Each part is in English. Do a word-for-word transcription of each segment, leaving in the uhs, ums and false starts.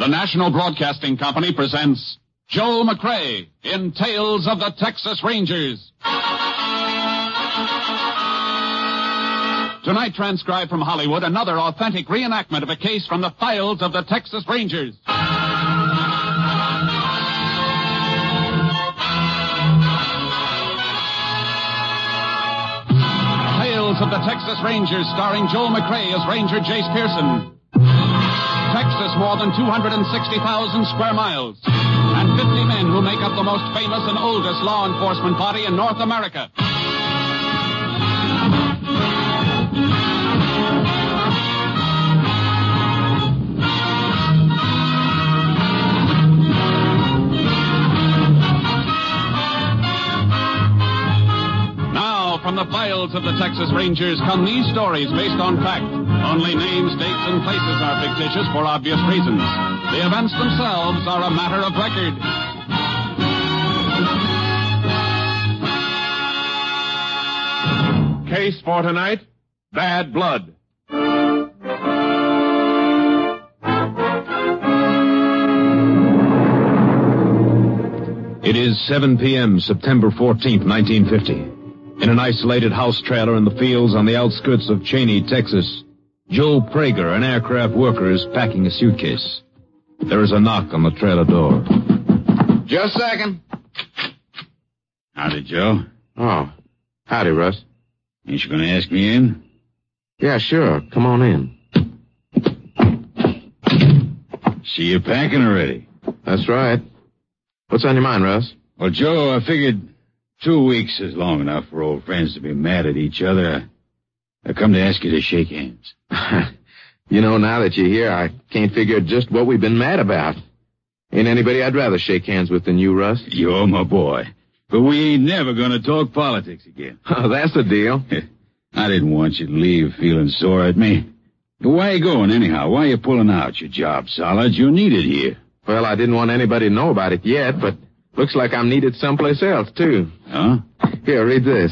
The National Broadcasting Company presents Joel McCrea in Tales of the Texas Rangers. Tonight, transcribed from Hollywood, another authentic reenactment of a case from the files of the Texas Rangers. Tales of the Texas Rangers, starring Joel McCrea as Ranger Jace Pearson. Texas, more than two hundred sixty thousand square miles, and fifty men who make up the most famous and oldest law enforcement body in North America. Now, from the files of the Texas Rangers come these stories based on fact. Only names, dates, and places are fictitious for obvious reasons. The events themselves are a matter of record. Case for tonight, Bad Blood. It is seven p.m., September fourteenth, nineteen fifty. In an isolated house trailer in the fields on the outskirts of Cheney, Texas, Joel Prager, an aircraft worker, is packing a suitcase. There is a knock on the trailer door. Just a second. Howdy, Joe. Oh, howdy, Russ. Ain't you going to ask me in? Yeah, sure. Come on in. See you packing already. That's right. What's on your mind, Russ? Well, Joe, I figured two weeks is long enough for old friends to be mad at each other. I come to ask you to shake hands. You know, now that you're here, I can't figure just what we've been mad about. Ain't anybody I'd rather shake hands with than you, Russ. You're my boy. But we ain't never going to talk politics again. Oh, that's the deal. I didn't want you to leave feeling sore at me. But why you going, anyhow? Why you pulling out? Your job solid. You're needed here. Well, I didn't want anybody to know about it yet, but looks like I'm needed someplace else, too. Huh? Here, read this.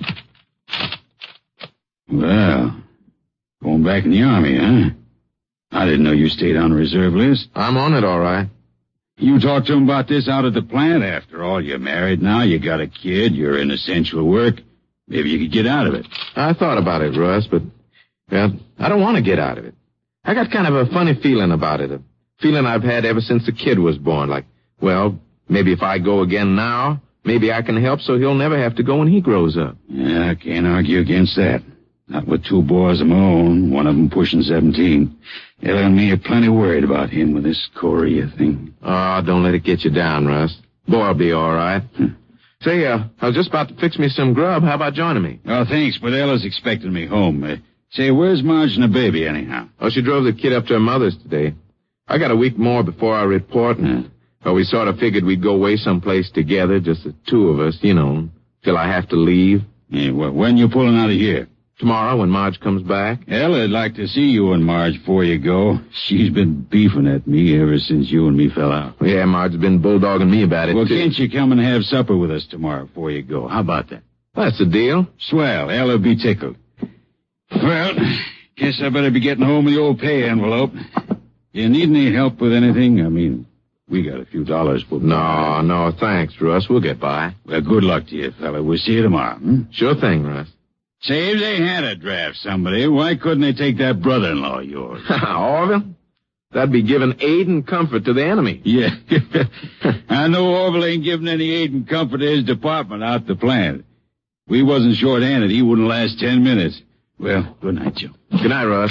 Well, going back in the Army, huh? I didn't know you stayed on the reserve list. I'm on it, all right. You talked to him about this out at the plant. After all, you're married now, you got a kid, you're in essential work. Maybe you could get out of it. I thought about it, Russ, but, well, I don't want to get out of it. I got kind of a funny feeling about it, a feeling I've had ever since the kid was born, like, well, maybe if I go again now, maybe I can help so he'll never have to go when he grows up. Yeah, I can't argue against that. Not with two boys of my own, one of them pushing seventeen. Ella and me are plenty worried about him with this Korea thing. Oh, don't let it get you down, Russ. Boy'll be all right. Hmm. Say, uh, I was just about to fix me some grub. How about joining me? Oh, thanks, but Ella's expecting me home. Uh, say, where's Marge and the baby, anyhow? Oh, she drove the kid up to her mother's today. I got a week more before I report, and... Well, we sort of figured we'd go away someplace together, just the two of us, you know, till I have to leave. Yeah, well, when you pulling out of here? Tomorrow, when Marge comes back. Hell, I'd like to see you and Marge before you go. She's been beefing at me ever since you and me fell out. Yeah, Marge's been bulldogging me about it, well, too. Well, can't you come and have supper with us tomorrow before you go? How about that? That's the deal. Swell. Ella'll be tickled. Well, guess I better be getting home with the old pay envelope. You need any help with anything? I mean... We got a few dollars. We'll no, no, thanks, Russ. We'll get by. Well, good luck to you, fella. We'll see you tomorrow. Hmm? Sure thing, Russ. Say, if they had to draft somebody, why couldn't they take that brother-in-law of yours? Orville? That'd be giving aid and comfort to the enemy. Yeah. I know Orville ain't giving any aid and comfort to his department out the plant. If we wasn't short-handed, he wouldn't last ten minutes. Well, good night, Joe. Good night, Russ.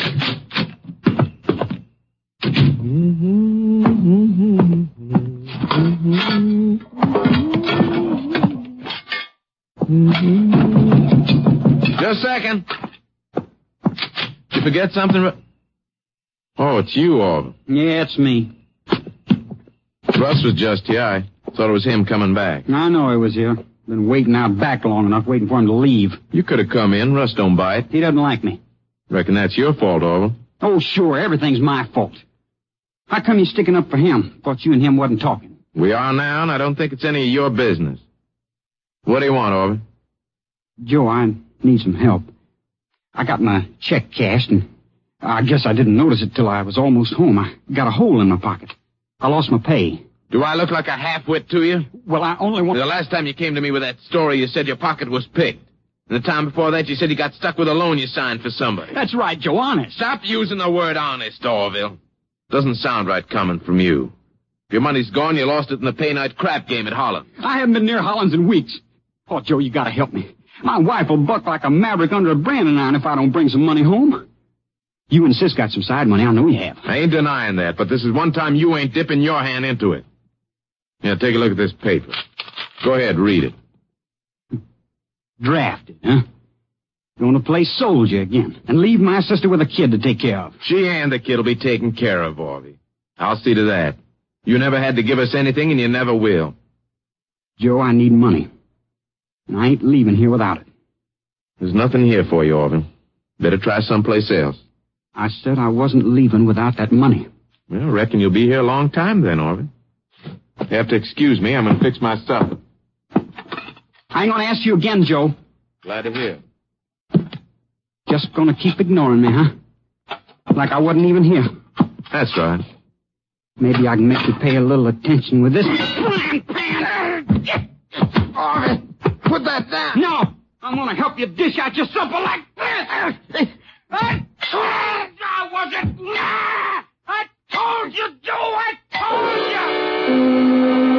Just a second. Did you forget something? Oh, it's you, Orville. Yeah, it's me. Russ was just here. I thought it was him coming back. I know he was here. Been waiting out back long enough, waiting for him to leave. You could have come in. Russ don't bite. He doesn't like me. Reckon that's your fault, Orville. Oh, sure. Everything's my fault. How come you sticking up for him? Thought you and him wasn't talking. We are now, and I don't think it's any of your business. What do you want, Orville? Joe, I need some help. I got my check cashed, and I guess I didn't notice it till I was almost home. I got a hole in my pocket. I lost my pay. Do I look like a half-wit to you? Well, I only want... The last time you came to me with that story, you said your pocket was picked. And the time before that, you said you got stuck with a loan you signed for somebody. That's right, Joe, honest. Stop using the word honest, Orville. Doesn't sound right coming from you. If your money's gone, you lost it in the pay night crap game at Holland. I haven't been near Hollins in weeks. Oh, Joe, you gotta help me. My wife will buck like a maverick under a branding iron if I don't bring some money home. You and Sis got some side money, I know you have. I ain't denying that, but this is one time you ain't dipping your hand into it. Yeah, take a look at this paper. Go ahead, read it. Drafted, huh? Going to play soldier again and leave my sister with a kid to take care of. She and the kid will be taken care of, Orvie. I'll see to that. You never had to give us anything, and you never will. Joe, I need money. And I ain't leaving here without it. There's nothing here for you, Orville. Better try someplace else. I said I wasn't leaving without that money. Well, I reckon you'll be here a long time then, Orville. You have to excuse me. I'm going to fix my supper. I ain't going to ask you again, Joe. Glad to hear. Just going to keep ignoring me, huh? Like I wasn't even here. That's right. Maybe I can make you pay a little attention with this frying pan. Orville, put that down. No, I'm going to help you dish out your supper like this. I told you I wasn't. I told you, Joe. I told you.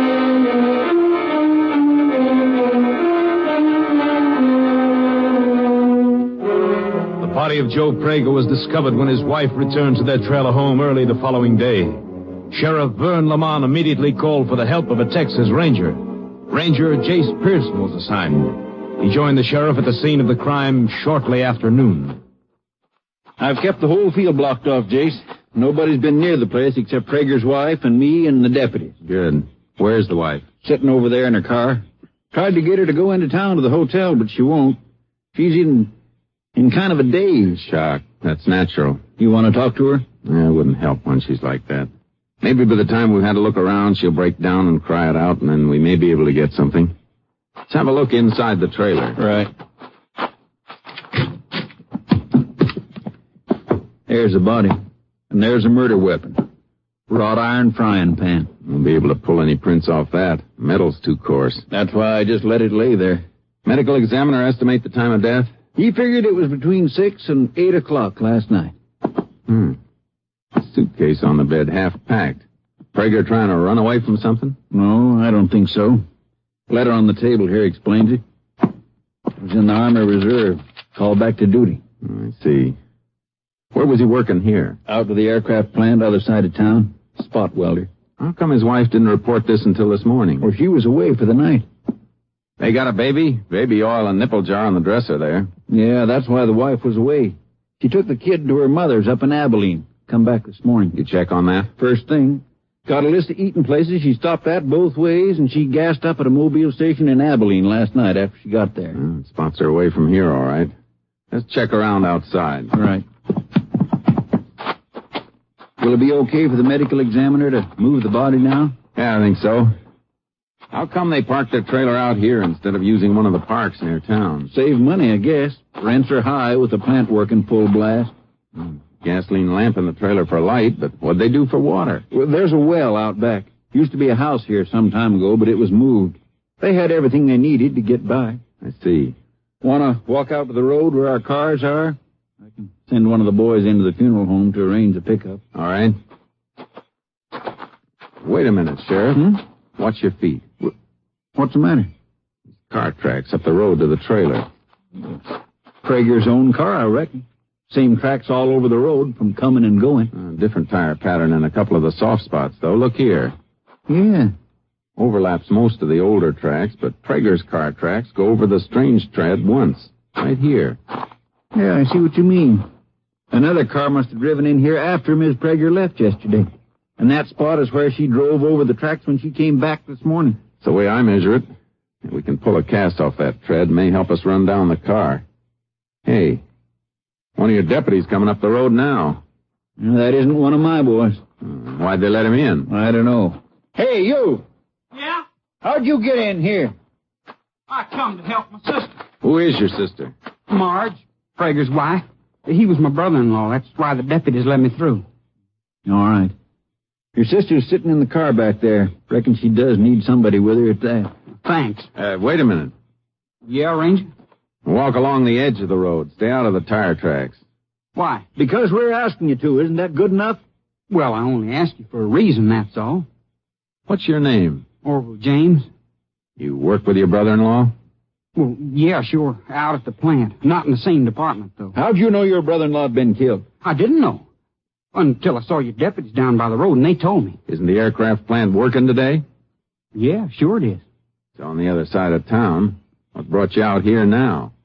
The body of Joe Prager was discovered when his wife returned to their trailer home early the following day. Sheriff Vern Lamont immediately called for the help of a Texas Ranger. Ranger Jace Pearson was assigned. He joined the sheriff at the scene of the crime shortly after noon. I've kept the whole field blocked off, Jace. Nobody's been near the place except Prager's wife and me and the deputies. Good. Where's the wife? Sitting over there in her car. Tried to get her to go into town to the hotel, but she won't. She's in, in kind of a daze. Shock. That's natural. You want to talk to her? Yeah, it wouldn't help when she's like that. Maybe by the time we've had a look around, she'll break down and cry it out, and then we may be able to get something. Let's have a look inside the trailer. Right. There's a body. And there's a murder weapon. Wrought iron frying pan. Won't be able to pull any prints off that. Metal's too coarse. That's why I just let it lay there. Medical examiner estimate the time of death? He figured it was between six and eight o'clock last night. Hmm. Suitcase on the bed, half packed. Prager trying to run away from something? No, I don't think so. Letter on the table here explains it. It was in the Army Reserve. Called back to duty. I see. Where was he working here? Out to the aircraft plant, other side of town. Spot welder. How come his wife didn't report this until this morning? Or she was away for the night. They got a baby? Baby oil and nipple jar on the dresser there. Yeah, that's why the wife was away. She took the kid to her mother's up in Abilene. Come back this morning. You check on that? First thing. Got a list of eating places she stopped at both ways, and she gassed up at a mobile station in Abilene last night after she got there. Well, it spots her away from here, all right. Let's check around outside. All right. Will it be okay for the medical examiner to move the body now? Yeah, I think so. How come they parked their trailer out here instead of using one of the parks near town? Save money, I guess. Rents are high with the plant working full blast. Hmm. Gasoline lamp in the trailer for light, but what'd they do for water? Well, there's a well out back. Used to be a house here some time ago, but it was moved. They had everything they needed to get by. I see. Want to walk out to the road where our cars are? I can send one of the boys into the funeral home to arrange a pickup. All right. Wait a minute, Sheriff. Hmm? Watch your feet. What's the matter? Car tracks up the road to the trailer. Prager's own car, I reckon. Same tracks all over the road from coming and going. Uh, different tire pattern in a couple of the soft spots, though. Look here. Yeah. Overlaps most of the older tracks, but Prager's car tracks go over the strange tread once. Right here. Yeah, I see what you mean. Another car must have driven in here after Miss Prager left yesterday. And that spot is where she drove over the tracks when she came back this morning. It's the way I measure it. We can pull a cast off that tread. May help us run down the car. Hey, one of your deputies coming up the road now. That isn't one of my boys. Uh, why'd they let him in? I don't know. Hey, you! Yeah? How'd you get in here? I come to help my sister. Who is your sister? Marge, Prager's wife. He was my brother-in-law. That's why the deputies let me through. All right. Your sister's sitting in the car back there. Reckon she does need somebody with her at that. Thanks. Uh, wait a minute. Yeah, Ranger? Walk along the edge of the road. Stay out of the tire tracks. Why? Because we're asking you to. Isn't that good enough? Well, I only asked you for a reason, that's all. What's your name? Orville James. You work with your brother-in-law? Well, yeah, sure. Out at the plant. Not in the same department, though. How'd you know your brother-in-law had been killed? I didn't know. Until I saw your deputies down by the road, and they told me. Isn't the aircraft plant working today? Yeah, sure it is. It's on the other side of town. What brought you out here now?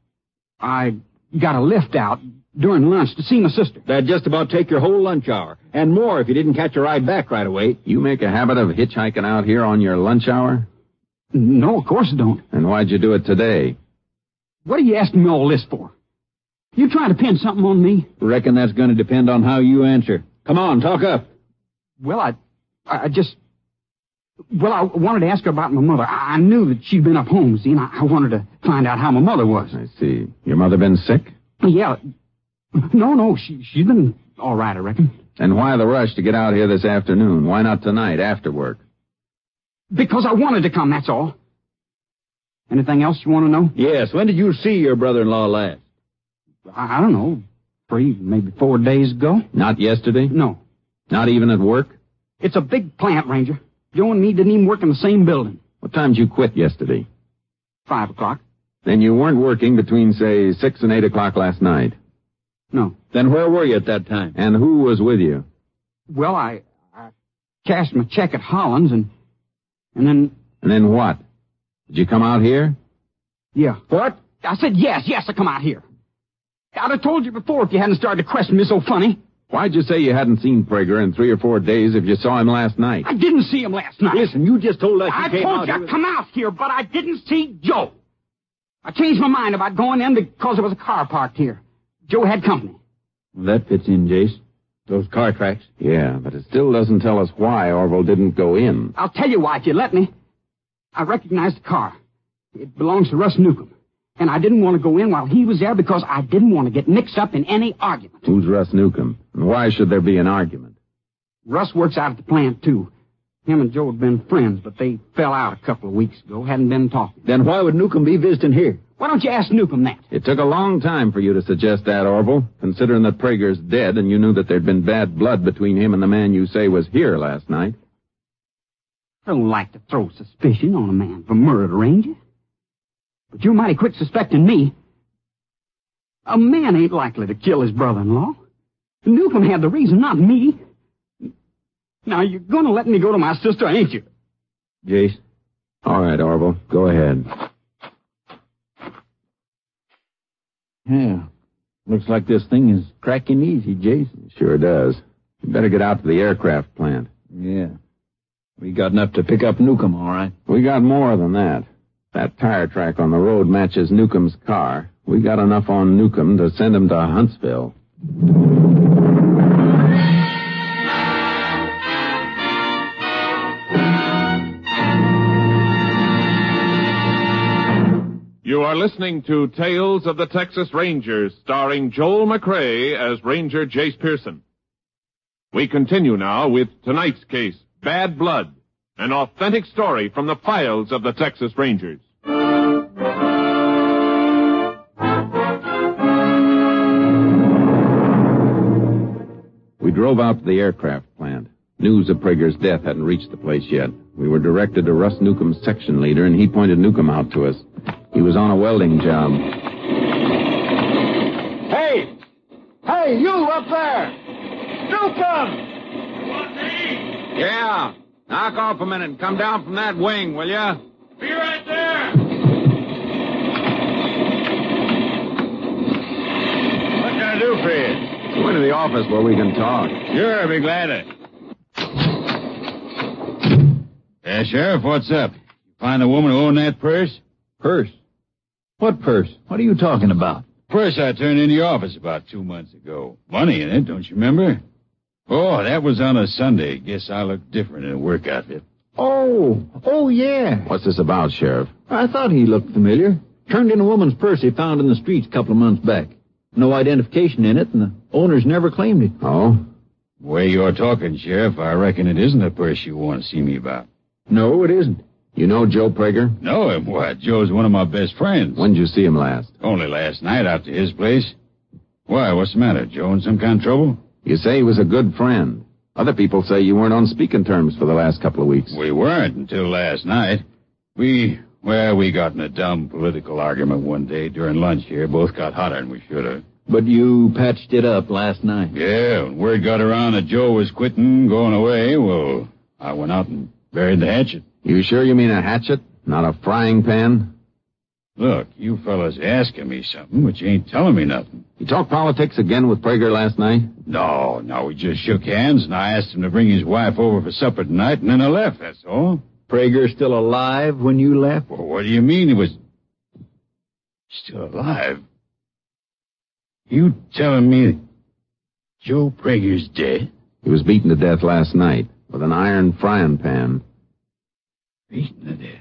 I got a lift out during lunch to see my sister. That'd just about take your whole lunch hour. And more if you didn't catch a ride back right away. You make a habit of hitchhiking out here on your lunch hour? No, of course I don't. And why'd you do it today? What are you asking me all this for? You trying to pin something on me? Reckon that's going to depend on how you answer. Come on, talk up. Well, I, I just, well, I wanted to ask her about my mother. I knew that she'd been up home, see, and I wanted to find out how my mother was. I see. Your mother been sick? Yeah. No, no, she, she's been all right, I reckon. And why the rush to get out here this afternoon? Why not tonight, after work? Because I wanted to come, that's all. Anything else you want to know? Yes, when did you see your brother-in-law last? I, I don't know. Three, maybe four days ago. Not yesterday? No. Not even at work? It's a big plant, Ranger. Joe and me didn't even work in the same building. What time did you quit yesterday? Five o'clock. Then you weren't working between, say, six and eight o'clock last night. No. Then where were you at that time? And who was with you? Well, I, I cashed my check at Hollins, and and then... And then what? Did you come out here? Yeah. What? I said yes, yes, I come out here. I'd have told you before if you hadn't started to question me so funny. Why'd you say you hadn't seen Prager in three or four days if you saw him last night? I didn't see him last night. Listen, you just told us you I came told out you here I'd with- come out here, but I didn't see Joe. I changed my mind about going in because there was a car parked here. Joe had company. Well, that fits in, Jace. Those car tracks. Yeah, but it still doesn't tell us why Orville didn't go in. I'll tell you why if you let me. I recognized the car. It belongs to Russ Newcomb. And I didn't want to go in while he was there because I didn't want to get mixed up in any argument. Who's Russ Newcomb? And why should there be an argument? Russ works out at the plant, too. Him and Joe had been friends, but they fell out a couple of weeks ago. Hadn't been talking. Then why would Newcomb be visiting here? Why don't you ask Newcomb that? It took a long time for you to suggest that, Orville, considering that Prager's dead and you knew that there'd been bad blood between him and the man you say was here last night. I don't like to throw suspicion on a man for murder, Ranger. But you're mighty quick suspecting me. A man ain't likely to kill his brother-in-law. Newcomb had the reason, not me. Now, you're going to let me go to my sister, ain't you? Jace. All right, Orville, go ahead. Yeah. Looks like this thing is cracking easy, Jace. Sure does. You better get out to the aircraft plant. Yeah. We got enough to pick up Newcomb, all right. We got more than that. That tire track on the road matches Newcomb's car. We got enough on Newcomb to send him to Huntsville. You are listening to Tales of the Texas Rangers, starring Joel McCrea as Ranger Jace Pearson. We continue now with tonight's case, Bad Blood, an authentic story from the files of the Texas Rangers. We drove out to the aircraft plant. News of Prager's death hadn't reached the place yet. We were directed to Russ Newcomb's section leader, and he pointed Newcomb out to us. He was on a welding job. Hey! Hey, you up there! Newcomb! Yeah. Knock off a minute and come down from that wing, will ya? Be right there. What can I do for you? Go into the office where we can talk. Sure, I'll be glad to. Yeah, Sheriff, what's up? Find the woman who owned that purse? Purse? What purse? What are you talking about? Purse I turned in your office about two months ago. Money in it, don't you remember? Oh, that was on a Sunday. Guess I look different in a work outfit. Oh, oh, yeah. What's this about, Sheriff? I thought he looked familiar. Turned in a woman's purse he found in the streets a couple of months back. No identification in it, and the owners never claimed it. Oh? The way you're talking, Sheriff, I reckon it isn't a purse you want to see me about. No, it isn't. You know Joe Prager? Know him? What? Joe's one of my best friends. When'd you see him last? Only last night out to his place. Why, what's the matter? Joe in some kind of trouble? You say he was a good friend. Other people say you weren't on speaking terms for the last couple of weeks. We weren't until last night. We, well, we got in a dumb political argument one day during lunch here. Both got hotter than we should have. But you patched it up last night. Yeah, when word got around that Joe was quitting, going away, well, I went out and buried the hatchet. You sure you mean a hatchet, not a frying pan? Look, you fellas asking me something, but you ain't telling me nothing. You talked politics again with Prager last night? No, no, we just shook hands, and I asked him to bring his wife over for supper tonight, and then I left, that's all. Prager still alive when you left? Well, what do you mean he was still alive? You telling me Joe Prager's dead? He was beaten to death last night with an iron frying pan. Beaten to death?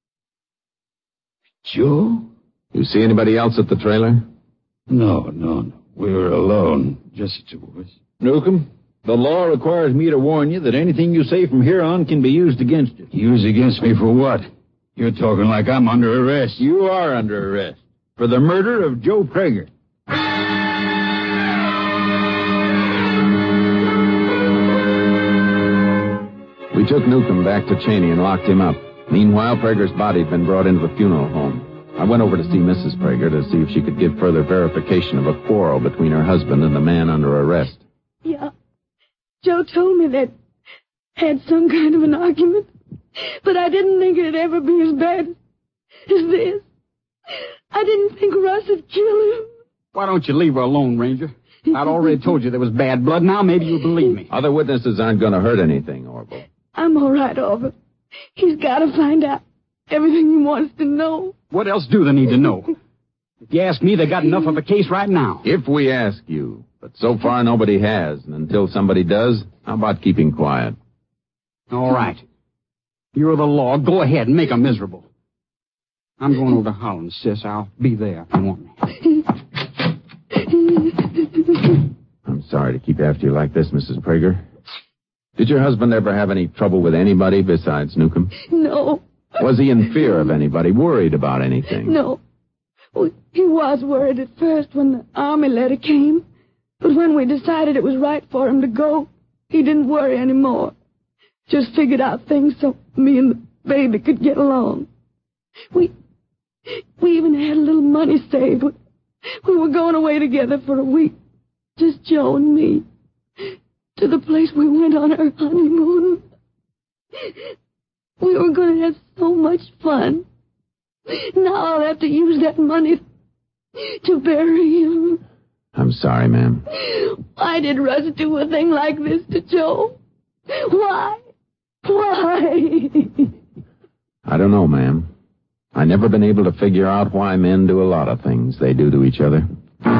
Joe? You see anybody else at the trailer? No, no, no. We were alone, just the two of us. Newcomb, the law requires me to warn you that anything you say from here on can be used against you. Used against me for what? You're talking like I'm under arrest. You are under arrest for the murder of Joe Prager. We took Newcomb back to Cheney and locked him up. Meanwhile, Prager's body had been brought into the funeral home. I went over to see Missus Prager to see if she could give further verification of a quarrel between her husband and the man under arrest. Yeah. Joe told me they'd had some kind of an argument, but I didn't think it'd ever be as bad as this. I didn't think Russ would kill him. Why don't you leave her alone, Ranger? I'd already told you there was bad blood. Now maybe you'll believe me. Other witnesses aren't going to hurt anything, Orville. I'm all right, Orville. He's got to find out everything he wants to know. What else do they need to know? If you ask me, they got enough of a case right now. If we ask you. But so far nobody has, and until somebody does, how about keeping quiet? All right. You're the law. Go ahead and make them miserable. I'm going over to Holland, sis. I'll be there if you want me. I'm sorry to keep after you like this, Missus Prager. Did your husband ever have any trouble with anybody besides Newcomb? No. Was he in fear of anybody, worried about anything? No. Well, he was worried at first when the army letter came. But when we decided it was right for him to go, he didn't worry anymore. Just figured out things so me and the baby could get along. We we even had a little money saved. We were going away together for a week, just Joe and me, to the place we went on our honeymoon. We were going to have so much fun. Now I'll have to use that money to bury him. I'm sorry, ma'am. Why did Russ do a thing like this to Joe? Why? Why? I don't know, ma'am. I've never been able to figure out why men do a lot of things they do to each other.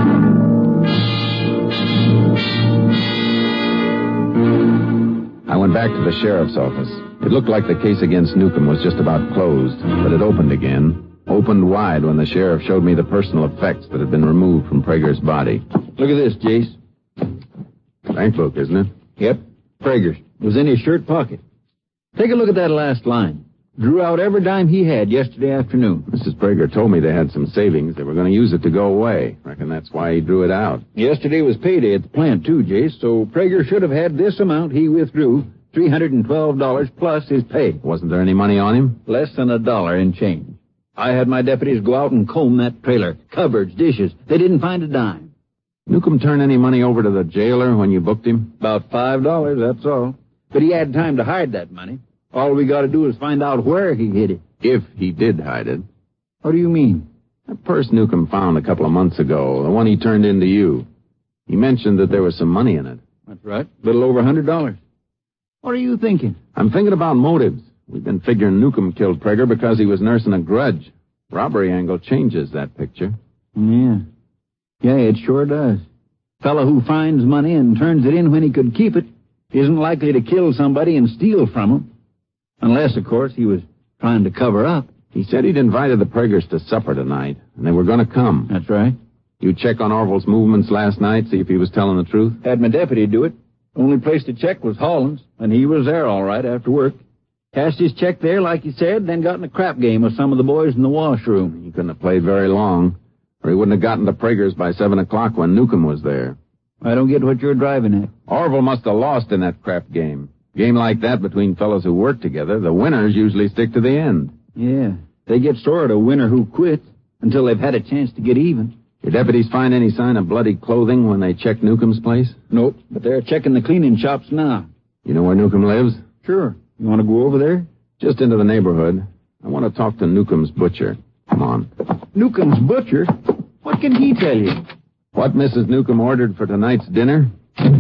I went back to the sheriff's office. It looked like the case against Newcomb was just about closed, but it opened again. Opened wide when the sheriff showed me the personal effects that had been removed from Prager's body. Look at this, Jace. Bank book, isn't it? Yep, Prager's. It was in his shirt pocket. Take a look at that last line. Drew out every dime he had yesterday afternoon. Missus Prager told me they had some savings. They were going to use it to go away. Reckon that's why he drew it out. Yesterday was payday at the plant, too, Jace, so Prager should have had this amount he withdrew, three hundred twelve dollars plus his pay. Wasn't there any money on him? Less than a dollar in change. I had my deputies go out and comb that trailer. Cupboards, dishes. They didn't find a dime. Newcomb turn any money over to the jailer when you booked him? About five dollars, that's all. But he had time to hide that money. All we got to do is find out where he hid it. If he did hide it. What do you mean? That purse Newcomb found a couple of months ago, the one he turned in to you. He mentioned that there was some money in it. That's right. A little over a hundred dollars. What are you thinking? I'm thinking about motives. We've been figuring Newcomb killed Prager because he was nursing a grudge. Robbery angle changes that picture. Yeah. Yeah, it sure does. Fellow who finds money and turns it in when he could keep it isn't likely to kill somebody and steal from him. Unless, of course, he was trying to cover up. He said he'd invited the Pragers to supper tonight, and they were going to come. That's right. You check on Orville's movements last night, see if he was telling the truth? Had my deputy do it. Only place to check was Holland's, and he was there all right after work. Cashed his check there, like he said, then got in a crap game with some of the boys in the washroom. He couldn't have played very long, or he wouldn't have gotten to Prager's by seven o'clock when Newcomb was there. I don't get what you're driving at. Orville must have lost in that crap game. Game like that between fellows who work together, the winners usually stick to the end. Yeah, they get sore at a winner who quits until they've had a chance to get even. Your deputies find any sign of bloody clothing when they check Newcomb's place? Nope, but they're checking the cleaning shops now. You know where Newcomb lives? Sure. You want to go over there? Just into the neighborhood. I want to talk to Newcomb's butcher. Come on. Newcomb's butcher? What can he tell you? What Missus Newcomb ordered for tonight's dinner?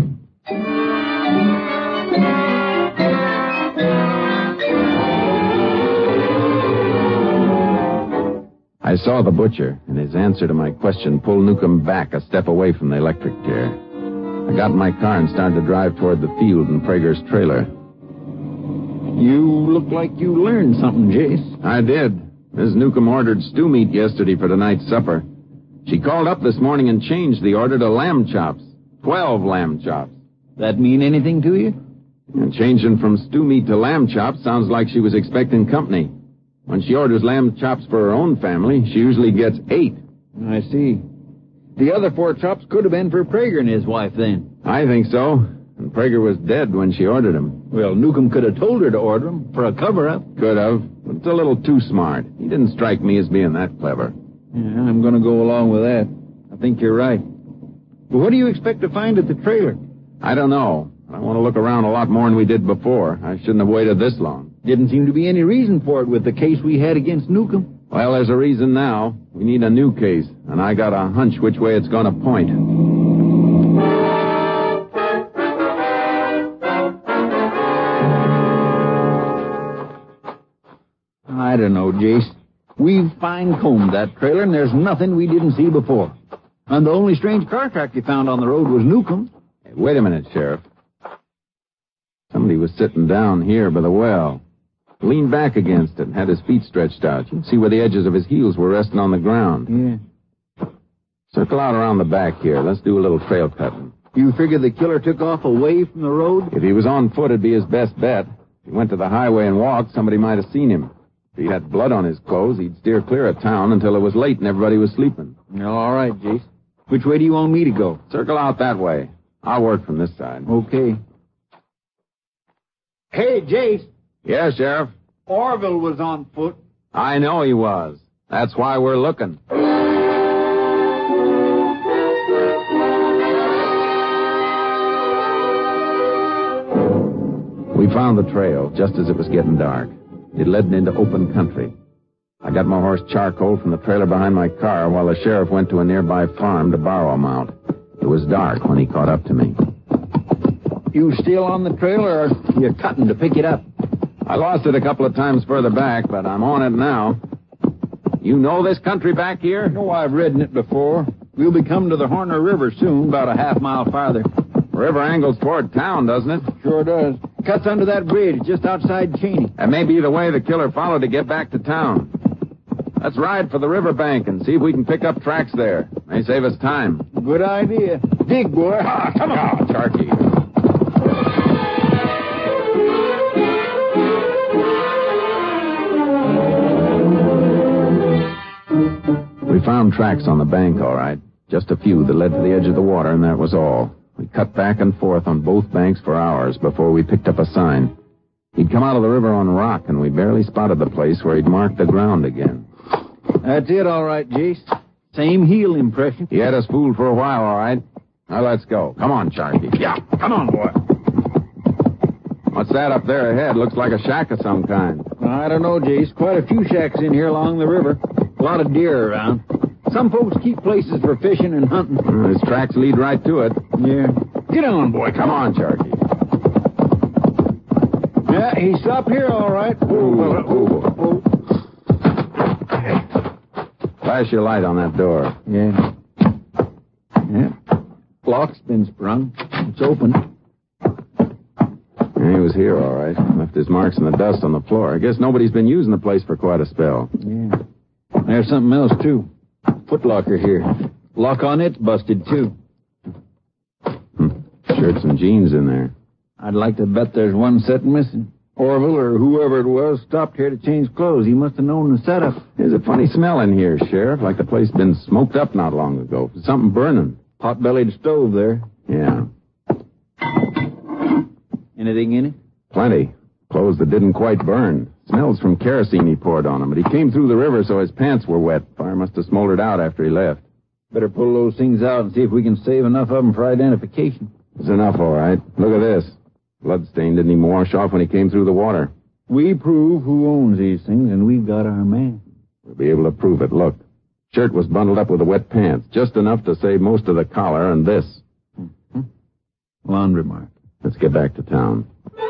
I saw the butcher, and his answer to my question pulled Newcomb back a step away from the electric chair. I got in my car and started to drive toward the field and Prager's trailer. You look like you learned something, Jace. I did. Miss Newcomb ordered stew meat yesterday for tonight's supper. She called up this morning and changed the order to lamb chops. Twelve lamb chops. That mean anything to you? And changing from stew meat to lamb chops sounds like she was expecting company. When she orders lamb chops for her own family, she usually gets eight. I see. The other four chops could have been for Prager and his wife, then. I think so. And Prager was dead when she ordered them. Well, Newcomb could have told her to order them for a cover-up. Could have, but it's a little too smart. He didn't strike me as being that clever. Yeah, I'm going to go along with that. I think you're right. But what do you expect to find at the trailer? I don't know. I want to look around a lot more than we did before. I shouldn't have waited this long. Didn't seem to be any reason for it with the case we had against Newcomb. Well, there's a reason now. We need a new case, and I got a hunch which way it's going to point. I don't know, Jace. We've fine-combed that trailer, and there's nothing we didn't see before. And the only strange car track you found on the road was Newcomb. Hey, wait a minute, Sheriff. Somebody was sitting down here by the well. Leaned back against it and had his feet stretched out. You can see where the edges of his heels were resting on the ground. Yeah. Circle out around the back here. Let's do a little trail cutting. You figure the killer took off away from the road? If he was on foot, it'd be his best bet. If he went to the highway and walked, somebody might have seen him. If he had blood on his clothes, he'd steer clear of town until it was late and everybody was sleeping. All right, Jace. Which way do you want me to go? Circle out that way. I'll work from this side. Okay. Hey, Jace. Yeah, Sheriff? Orville was on foot. I know he was. That's why we're looking. We found the trail just as it was getting dark. It led into open country. I got my horse charcoal from the trailer behind my car while the sheriff went to a nearby farm to borrow a mount. It was dark when he caught up to me. You still on the trail, or you're cutting to pick it up? I lost it a couple of times further back, but I'm on it now. You know this country back here? No, I've ridden it before. We'll be coming to the Horner River soon, about a half mile farther. River angles toward town, doesn't it? Sure does. Cuts under that bridge just outside Cheney. That may be the way the killer followed to get back to town. Let's ride for the riverbank and see if we can pick up tracks there. May save us time. Good idea. Dig, boy. Ah, come on, Charky. We found tracks on the bank, all right. Just a few that led to the edge of the water, and that was all. We cut back and forth on both banks for hours before we picked up a sign. He'd come out of the river on rock, and we barely spotted the place where he'd marked the ground again. That's it, all right, Jace. Same heel impression. He had us fooled for a while, all right. Now let's go. Come on, Charky. Yeah, come on, boy. What's that up there ahead? Looks like a shack of some kind. I don't know, Jace. Quite a few shacks in here along the river. A lot of deer around. Some folks keep places for fishing and hunting. Mm, his tracks lead right to it. Yeah. Get on, boy. Come on, Charky. Yeah, he stopped here, all right. Ooh, ooh. Flash your light on that door. Yeah. Yeah. Lock's been sprung. It's open. Yeah, he was here, all right. Left his marks in the dust on the floor. I guess nobody's been using the place for quite a spell. Yeah. There's something else, too. Footlocker here. Lock on it's busted, too. Hmm. shirts and jeans in there. I'd like to bet there's one set missing. Orville, or whoever it was, stopped here to change clothes. He must have known the setup. There's a funny smell in here, Sheriff, like the place been smoked up not long ago. Something burning. Pot-bellied stove there. Yeah. Anything in it? Plenty. Clothes that didn't quite burn. Smells from kerosene he poured on him, but he came through the river so his pants were wet. Fire must have smoldered out after he left. Better pull those things out and see if we can save enough of them for identification. It's enough, all right. Look at this. Bloodstain didn't even wash off when he came through the water. We prove who owns these things, and we've got our man. We'll be able to prove it. Look. Shirt was bundled up with the wet pants, just enough to save most of the collar and this. Mm-hmm. Laundry mark. Let's get back to town.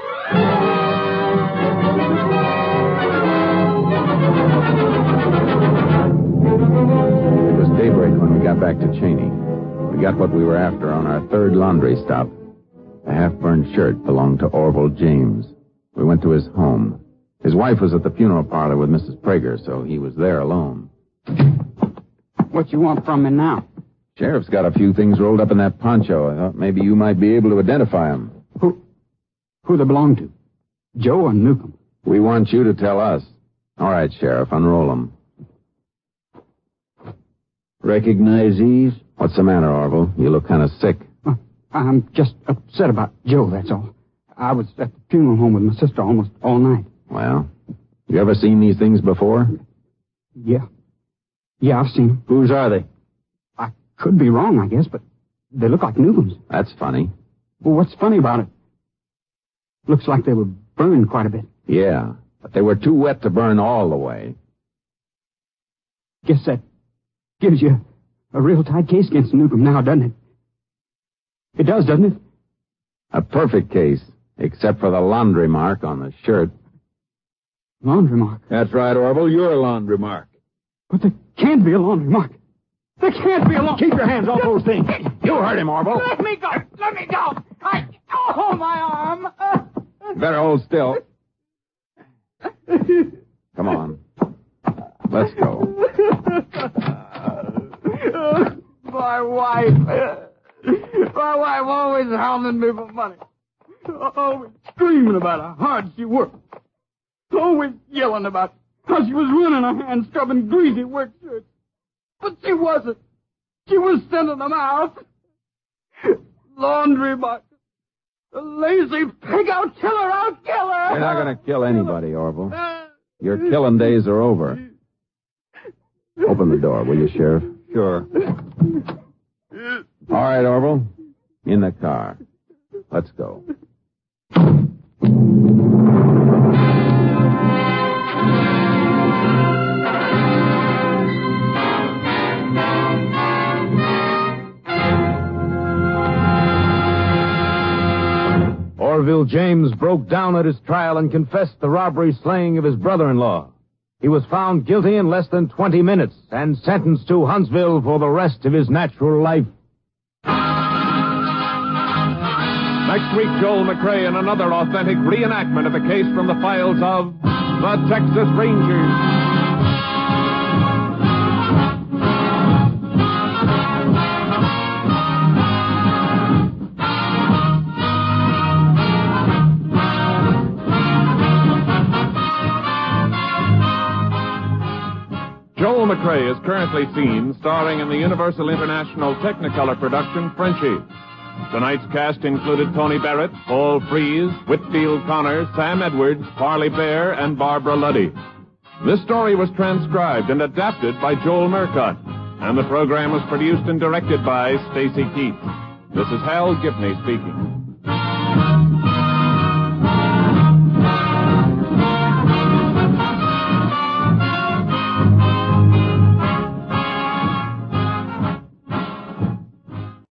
It was daybreak when we got back to Cheney. We got what we were after on our third laundry stop. The half-burned shirt belonged to Orville James. We went to his home. His wife was at the funeral parlor with Missus Prager, so he was there alone. What you want from me now? Sheriff's got a few things rolled up in that poncho. I thought maybe you might be able to identify them. Who, who they belong to? Joe or Newcomb? We want you to tell us. All right, Sheriff, unroll them. Recognize these? What's the matter, Orville? You look kind of sick. Uh, I'm just upset about Joe, that's all. I was at the funeral home with my sister almost all night. Well, you ever seen these things before? Yeah. Yeah, I've seen them. Whose are they? I could be wrong, I guess, but they look like Newcomb's. That's funny. Well, what's funny about it? Looks like they were burned quite a bit. Yeah, but they were too wet to burn all the way. Guess that gives you a real tight case against Newcomb now, doesn't it? It does, doesn't it? A perfect case, except for the laundry mark on the shirt. Laundry mark? That's right, Orville. You're a laundry mark. But there can't be a laundry mark. There can't be a laundry... Keep your hands off those things. You hurt him, Orville. Let me go. Let me go. I... Oh, my arm. Better hold still. Come on. Let's go. My wife. My wife always hounding me for money. Always screaming about how hard she worked. Always yelling about how she was ruining her hands scrubbing greasy work shirts. But she wasn't. She was sending them out. Laundry box. The lazy pig, I'll kill her, I'll kill her. You're not going to kill anybody, Orville. Your killing days are over. Open the door, will you, Sheriff? Sure. All right, Orville. In the car. Let's go. Orville James broke down at his trial and confessed the robbery slaying of his brother-in-law. He was found guilty in less than twenty minutes and sentenced to Huntsville for the rest of his natural life. Next week, Joel McCrea in another authentic reenactment of a case from the files of the Texas Rangers. Joel McCrea is currently seen starring in the Universal International Technicolor production Frenchie. Tonight's cast included Tony Barrett, Paul Frees, Whitfield Connor, Sam Edwards, Parley Bear, and Barbara Luddy. This story was transcribed and adapted by Joel Murcott, and the program was produced and directed by Stacy Keats. This is Hal Gibney speaking.